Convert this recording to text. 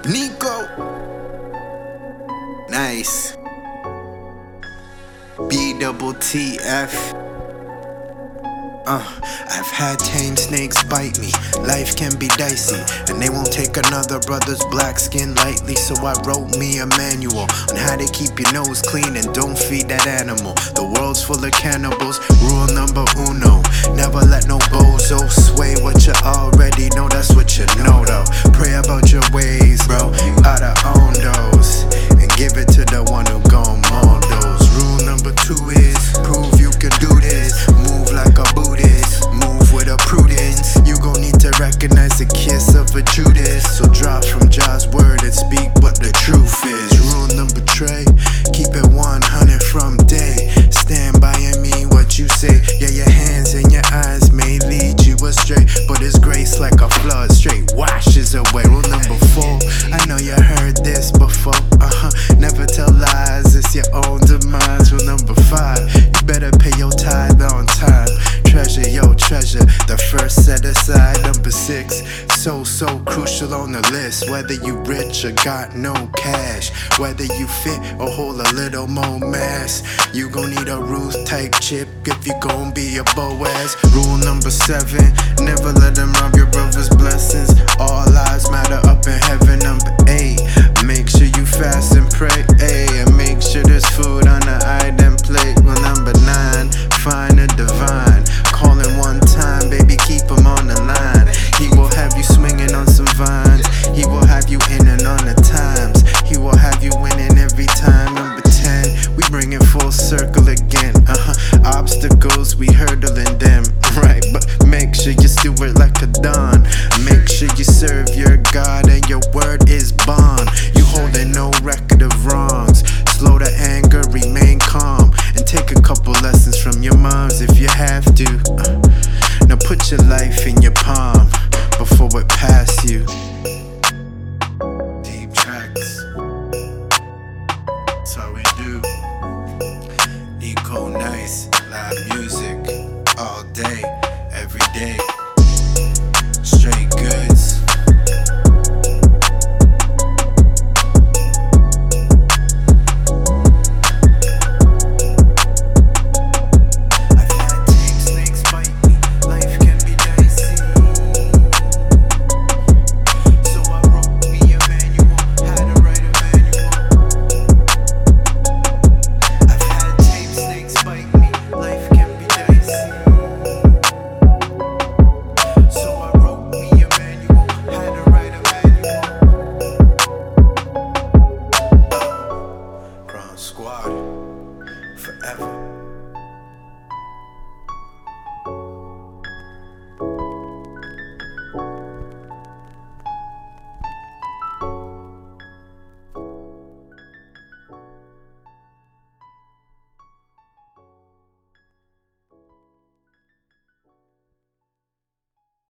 Nico. Nice. BTTF. I've had tame snakes bite me. Life can be dicey, and they won't take another brother's black skin lightly. So I wrote me a manual on how to keep your nose clean and don't feed that animal. The world's full of cannibals. Rule number uno: never let no bozo sway what you already know. That's what you know though. Pray about your ways, bro. You gotta own those and give it to the one who gon' mold those. Rule number 2 is prove you can do this. Move like a Buddhist, move with a prudence. You gon' need to recognize the kiss of a Judas. So drop from Jah's word and speak what the truth is. Rule number 3, keep it 100 from day. Stand by and mean what you say. Yeah, your hands and your eyes may lead you astray, but His grace like a flood straight washes away. Rule number 4, I know you heard this before. Never tell lies, it's your own demise. Rule number 5, you better pay your tithe on time. Treasure your treasure, the first set aside. Number 6, so crucial on the list. Whether you rich or got no cash, whether you fit or hold a little more mass, you gon' need a Ruth type chip if you gon' be a Boaz. Rule number 7, never let them rob your brother's blessings. All lives matter up in heaven. Number 8, make sure you fast and pray, and make sure there's food on the item plate. Well, number 9, find a divine. Call him one time, baby, keep him on the line. He will have you swinging on some vines. He will have you in and on the times. He will have you winning every time. Number 10, we bring it full circle again. Obstacles, we hurdling them, right? But make sure you steward like a don. Make sure you serve your God and your word is bond. You holding no record of wrongs. Slow the anger, remain calm, and take a couple lessons from your moms if you have to. Now put your life in your palm before it pass you. Deep tracks, that's how we do. Nico Nice, live music, all day, every day. Straight goods. Squad forever.